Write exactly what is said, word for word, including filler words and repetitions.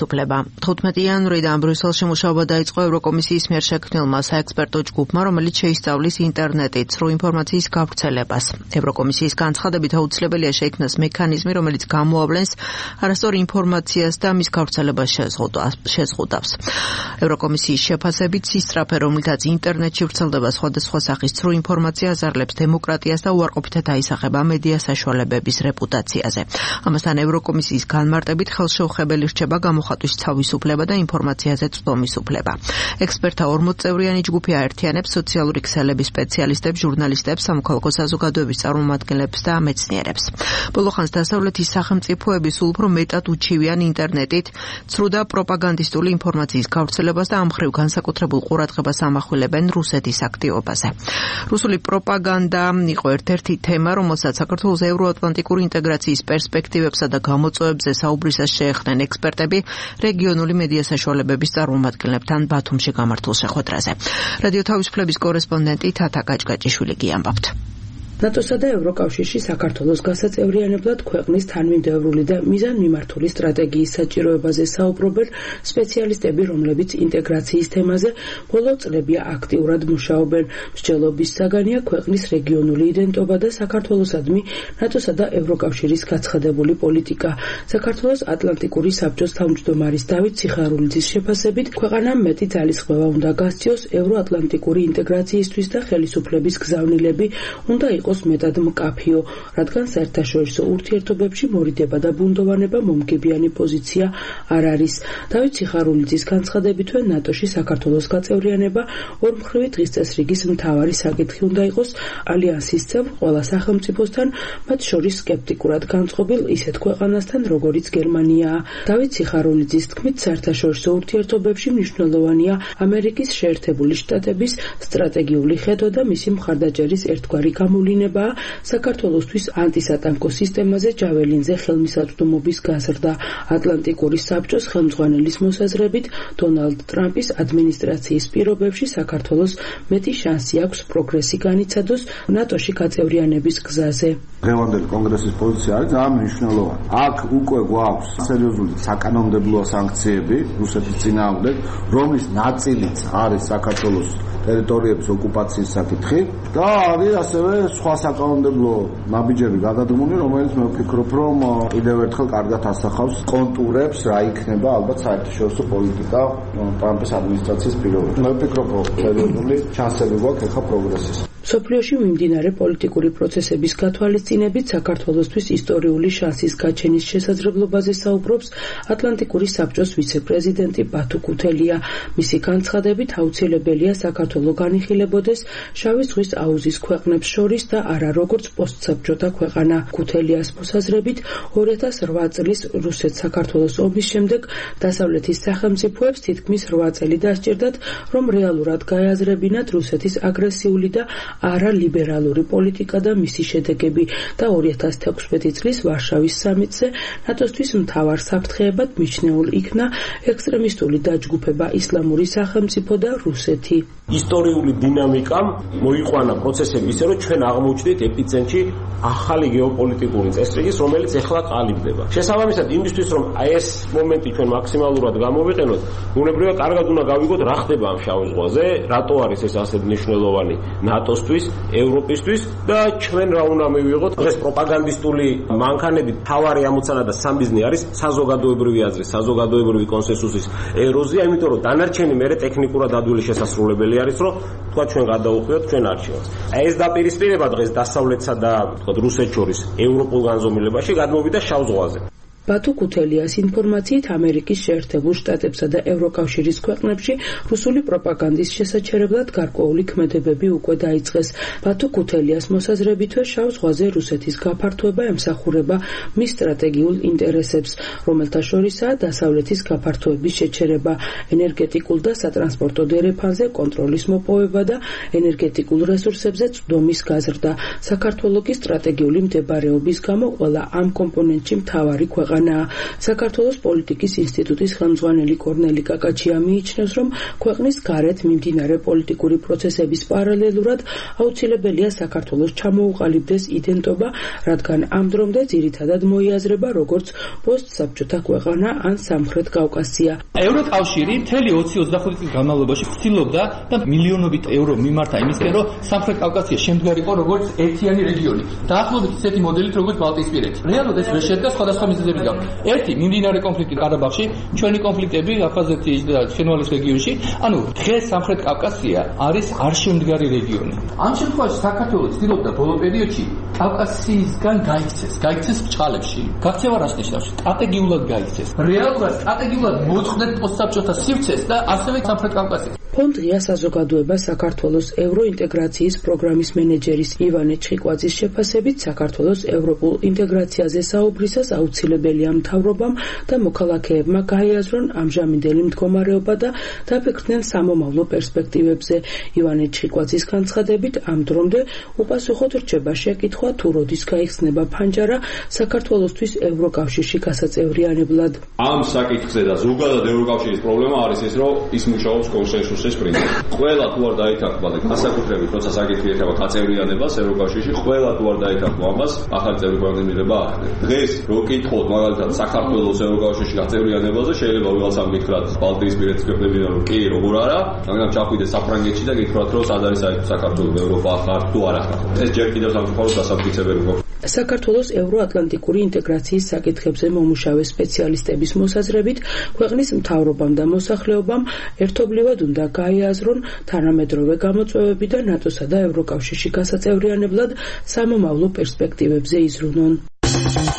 თავისუფლება. თხუთმეტი იანვრიდან ბრიუსელში მუშაობა დაიწყო ევროკომისიის მიერ შექმნილმა საექსპერტო ჯგუფმა, რომელიც შეისწავლის ინტერნეტით ცრუ ინფორმაციის გავრცელებას. ევროკომისიის განცხადებით აუცილებელია შეიქმნას მექანიზმი, რომელიც გამოავლენს არასწორ ინფორმაციას და მის გავრცელებას შეზღუდავს. ევროკომისიის შეფასებით სისწრაფე, რომლითაც ინტერნეტში ვრცელდება სხვადასხვა სახის ცრუ ინფორმაცია, აზარლებს დემოკრატიას და უარყოფითად აისახება მედია საშუალებების რეპუტაციაზე. ამასთან ევროკომისიის განმარტებით ხელშეუხებელი რჩება გამოხატვის თავისუფლება და ინფორმაციაზე წვდომის უფლება. ექსპერტთა ორმოცწევრიანი ჯგუფი აერთიანებს სოციალური ქსელების სპეციალისტებს, ჟურნალისტებს, სამოქალაქო საზოგადოების წარმომადგენლებს და მეცნიერებს. ბოლოხანს დასავლეთის სახელმწიფოები სულ უფრო მეტად უჩივიან ინტერნეტით ცრუ და პროპაგანდისტული ინფორმაციის გავრცელებას და ამ მხრივ განსაკუთრებულ ყურადღებას ამახვილებენ რუსეთის აქტივობაზე. რუსული პროპაგანდა იყო ერთ-ერთი თემა, რომელსაც საქართველოს ევროატლანტიკური ინტეგრაციის პერსპექტივებსა და გამოწვევებზე საუბრისას შეეხდნენ ექსპერტები რეგიონული მედია საშუალებების წარმომადგენლებთან ბათუმში გამართულ შეხვედრაზე. რადიო თავისუფლების კორესპონდენტი თათა გაჭგაჭიშვილი გიამბობთ. ნატოსა და ევროკავშირში საქართველოს გასაწევრიანებლად ქვეყნის თანმიმდევრული და მიზანმიმართული სტრატეგიის საჭიროებაზე საუბრობენ სპეციალისტები, რომლებიც ინტეგრაციის თემაზე ბოლო წლებია აქტიურად მუშაობენ. მსჯელობის საგანია ქვეყნის რეგიონული იდენტობა და საქართველოსადმი ნატოსა და ევროკავშირის გაცხადებული პოლიტიკა. საქართველოს ატლანტიკური საბჭოს თავმჯდომარის დავით ციხარულიძის შეფასებით, ქვეყანამ მეტი ძალისხმევა უნდა გასციოს ევროატლანტიკური ინტეგრაციისთვის და ხელისუფლების გზავნილები უნდა იყოს მეტად მკაფიო, რადგან საერთაშორისო ურთიერთობებში მორიდება და ბუნდოვანება მომგებიანი პოზიცია არ არის. დავით ციხარულიძის განცხადებითვე ნატოში საქართველოს გაწევრიანება ორმხრივი დღის წესრიგის მთავარი საკითხი უნდა იყოს ალიანსის წევრ ყველა სახელმწიფოსთან, მათ შორის სკეპტიკურად განწყობილ ისეთ ქვეყანასთან, როგორიც გერმანიაა. დავით ციხარულიძის თქმით, საერთაშორისო ურთიერთობებში მნიშვნელოვანია ამერიკის შეერთებული შტატების სტრატეგიული ხედვა და მისი მხარდაჭერის ერთგვარი გამოვლენა საქართველოსთვის ანტისატანკო სისტემაზე ჯაველინზე ხელმისაწვდომობის გაზრდა. ატლანტიკური საბჭოს ხელმძღვანელის მოსაზრებით, დონალდ ტრამპის ადმინისტრაციის პირობებში საქართველოს მეტი შანსი აქვს პროგრესი განიცადოს ნატოში გაწევრიანების გზაზე. დღევანდელი კონგრესის პოზიცია არის ძალიან მნიშვნელოვანი. აქ უკვე გვაქვს სერიოზული საკანონმდებლო სანქციები რუსეთის წინააღმდეგ, რომლის ნაწილიც არის საქართველოს ტერიტორიების ოკუპაციის საკითხი და არის ასევე სხვა საკანონმდებლო ნაბიჯები გადადგმული, რომელიც მე ვფიქრობ, რომ კიდევ ერთხელ კარგად ასახავს კონტურებს, რა იქნება ალბათ საერთაშორისო პოლიტიკა ტრამპის ადმინისტრაციის პირობებში. მე ვფიქრობ, რომ სერიოზული შანსები გვაქვს ახლა პროგრესის. მსოფლიოში მიმდინარე პოლიტიკური პროცესების გათვალისწინებით საქართველოსთვის ისტორიული შანსის გაჩენის შესაძლებლობაზე საუბრობს ატლანტიკური საბჭოს ვიცე-პრეზიდენტი ბათუ ქუთელია. მისი განცხადებით აუცილებელია საქართველო განიხილებოდეს შავი ზღვის აუზის ქვეყნებს შორის და არა როგორც პოსტსაბჭოთა ქვეყანა. ქუთელიას მოსაზრებით, ორი ათას რვა წლის რუსეთ-საქართველოს ომის შემდეგ დასავლეთის სახელმწიფოებს თითქმის რვა წელი დასჭირდათ, რომ რეალურად გაეაზრებინათ რუსეთის აგრესიული და არალიბერალური პოლიტიკა და მისი შედეგები და ორი ათას თექვსმეტი წლის ვარშავის სამიტზე ნატოსთვის მთავარ საფრთხეებად მიჩნეულ იქნა ექსტრემისტული დაჯგუფება ისლამური სახელმწიფო და რუსეთი. ისტორიული დინამიკამ მოიყვანა პროცესები ისე, რომ ჩვენ აღმოჩნდით ეპიცენტრში ახალი გეოპოლიტიკური წესრიგის, რომელიც ეხლა ყალიბდება. შესაბამისად, იმისთვის, რომ აი ეს მომენტი ჩვენ მაქსიმალურად გამოვიყენოთ, უნებრივია კარგად უნდა გავიგოთ, რა ხდება ამ შავ ზღვაზე, რატო არის ეს ასე მნიშვნელოვანი ნატოსთვის, ევროპისთვის და ჩვენ რა უნდა მივიღოთ. დღეს პროპაგანდისტული მანქანებით თავარი ამოცანა და სამბიზნე არის საზოგადოებრივი აზრის, საზოგადოებრივი კონსენსუსის ეროზია, იმიტომ რომ დანარჩენი მერე ტექნიკურად ადვილი შესასრულებელი არის, რომ თქვა ჩვენ გადაუხვიოთ ჩვენ არჩევანს. აი ეს დაპირისპირება დღეს დასავლეთსა და თქვა რუსეთს შორის ევროპულ განზომილებაში გადმოვიდა შავ ზღვაზე. ბათუ ქუთელიას ინფორმაციით ამერიკის შეერთებულ შტატებსა და ევროკავშირის ქვეყნებში რუსული პროპაგანდის შესაჩერებლად გარკვეული ქმედებები უკვე დაიწყეს. ბათუ ქუთელიას მოსაზრებითვე შავ ზღვაზე რუსეთის გაფართოება ემსახურება მის სტრატეგიულ ინტერესებს, რომელთა შორისაა დასავლეთის გაფართოების შეჩერება, ენერგეტიკულ და სატრანსპორტო დერეფანზე კონტროლის მოპოვება და ენერგეტიკულ რესურსებზე წვდომის გაზრდა. საქართველოს სტრატეგიული მდებარეობის გამო ყველა ამ კომპონენტში მთავარი ქვეყანა ქვეყანაა. საქართველოს პოლიტიკის ინსტიტუტის ხელმძღვანელი კორნელი კაკაჩია მიიჩნევს, რომ ქვეყნის გარეთ მიმდინარე პოლიტიკური პროცესების პარალელურად აუცილებელია საქართველოს ჩამოუყალიბდეს იდენტობა, რადგან ამ დრომდე ძირითადად მოიაზრება როგორც პოსტსაბჭოთა ქვეყანა ან სამხრეთ კავკასია. ევროკავშირი მთელი ოცი ოცდახუთი წლის განმავლობაში ცდილობდა და მილიონობით ევრო მიმართა იმისკენ, რომ სამხრეთ კავკასია შემდგარიყო როგორც ერთიანი რეგიონი. დაახლოებით ისეთი მოდელით, როგორც ბალტიისპირეთი. რეალურად ეს ვერ შედგა სხვადასხვა მიზეზების გამო. ერთი, მიმდინარე კონფლიქტი ყარაბაღში, ჩვენი კონფლიქტები აფხაზეთის და ცხინვალის რეგიონში, ანუ დღეს სამხრეთ კავკასია არის არ შემდგარი რეგიონი. ამ შემთხვევაში საქართველოს ცდილობდა ბოლო პერიოდში კავკასიისგან გაიქცეს, გაიქცეს ბჭყალებში. გაქცევა რას ნიშნავს? სტრატეგიულად გაიქცეს. რეალურად სტრატეგიულად მოუწყვდეთ პოსტსაბჭოთა სივრცეს და ასევე სამხრეთ კავკასიას. ფონდ ღია საზოგადოება საქართველოს ევროინტეგრაციის პროგრამის მენეჯერის ივანე ჩხიკვაძის შეფასებით, საქართველოს ევროპულ ინტეგრაციაზე საუბრისას აუცილებელია მთავრობამ და მოქალაქეებმა გაიაზრონ ამჟამინდელი მდგომარეობა და დაფიქრდნენ სამომავლო პერსპექტივებზე. ივანე ჩხიკვაძის განცხადებით, ამ დრომდე უპასუხოდ რჩება შეკითხვა, თუ როდის გაიხსნება ფანჯარა საქართველოსთვის ევროკავშირში გასაწევრიანებლად. ამ საკითხზე და ზოგადად ევროკავშირის პრობლემა არის ის, რომ ის მუშაობს კონსენსუსის პრინციპით. ყველა თუ არ დაითანხმება და განსაკუთრებით როცა საკითხი ეხება გაწევრიანებას ევროკავშირში, ყველა თუ არ დაითანხმება ამას, ახალი წევრი ქვეყნების მიღება არ არის. დღეს რო კითხოთ მაგალითად საქართველოს ევროკავშირში გაწევრიანებაზე, შეიძლება ვიღაცამ მითხრათ ბალტიისპირეთის ქვეყნებიდან რომ კი, როგორ არა, მაგრამ ჩახვიდეთ საფრანგეთში და გითხრათ რომ სად არის აი საქართველოს ევროპა ხარ თუ არა ხარ. ეს ჯერ კიდევ სამწუხაროდ დასამტკიცებელი მოხდა. საქართველოს ევროატლანტიკური ინტეგრაციის საკითხებზე მომუშავე სპეციალისტების მოსაზრებით, ქვეყნის მთავრობამ და მოსახლეობამ ერთობლივად უნდა გაიაზრონ თანამედროვე გამოწვევები და ნატოსა და ევროკავშირში გასაწევრიანებლად სამომავლო პერსპექტივებზე იზრუნონ.